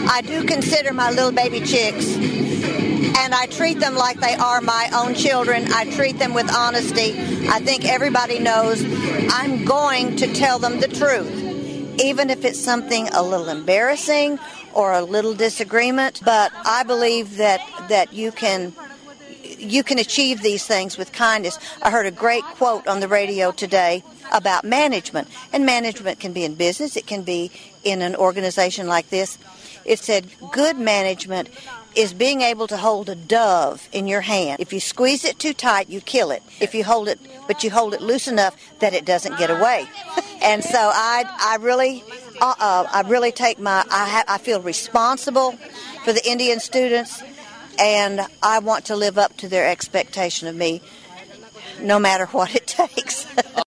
I do consider my little baby chicks, and I treat them like they are my own children. I treat them with honesty. I think everybody knows I'm going to tell them the truth, even if it's something a little embarrassing or a little disagreement. But I believe that you can achieve these things with kindness. I heard a great quote on the radio today about management, and management can be in business, it can be in an organization like this. It said good management is being able to hold a dove in your hand. If you squeeze it too tight, you kill it. If you hold it, but you hold it loose enough that it doesn't get away. And so I really take I feel responsible for the Indian students, and I want to live up to their expectation of me, no matter what it takes.